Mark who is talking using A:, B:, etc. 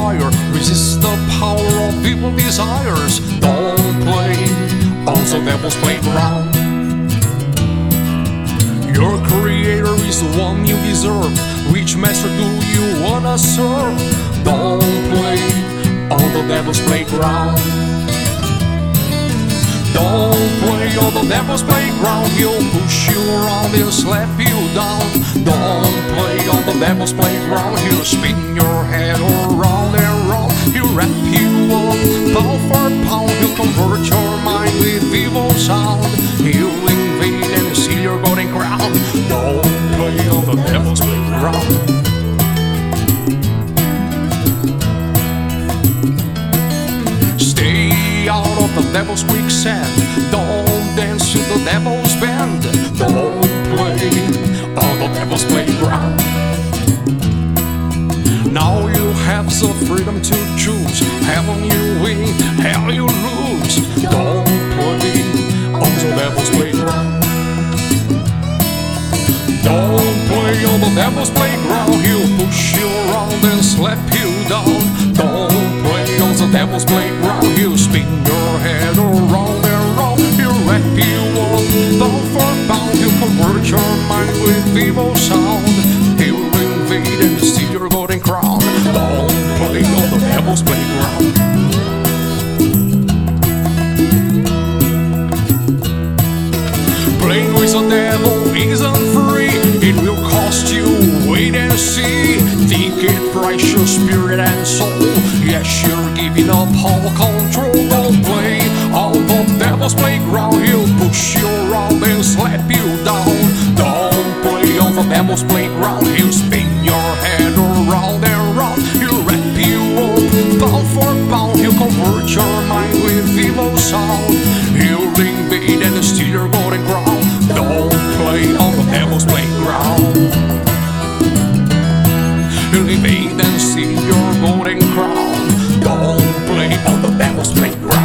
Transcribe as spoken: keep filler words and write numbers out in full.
A: fire, resist the power of evil desires. Don't play on the devil's playground. Your creator is the one you deserve. Which master do you wanna serve? Don't play on the devil's playground. Don't play on the devil's playground. He'll push you around, he'll slap you down. Don't play on the devil's playground. He'll spin your head around and round. He'll wrap you up pound for pound. He'll convert your mind with evil sound. He'll invade and steal your golden crown. Don't play on the devil's playground. Stay out of the devil's quicksand. Don't dance to the devil's band. Don't play on the devil's playground. Now you have the freedom to choose. Heaven you win, hell you lose. Don't play on the devil's playground. Don't play on the devil's playground. He'll push you around and slap you down. Don't play on the devil's playground. He'll spin your head around and round. He'll wrap you up pound for pound. He'll convert your mind with evil sound. He'll invade and steal your golden crown. Don't play on the devil's playground. Playing with the devil isn't free. It will cost you, wait and see. Think it, price your spirit and soul. Yes, you're giving up all control. Don't play on the devil's playground. He'll push you around and slap you down. Don't play on the devil's playground. He'll spin your head around and round. He'll wrap you up pound for pound. He'll convert your mind with evil sound. He'll invade and steal your golden crown. Don't play on the devil's playground. He'll invade and steal your golden crown. Don't play on the devil's playground.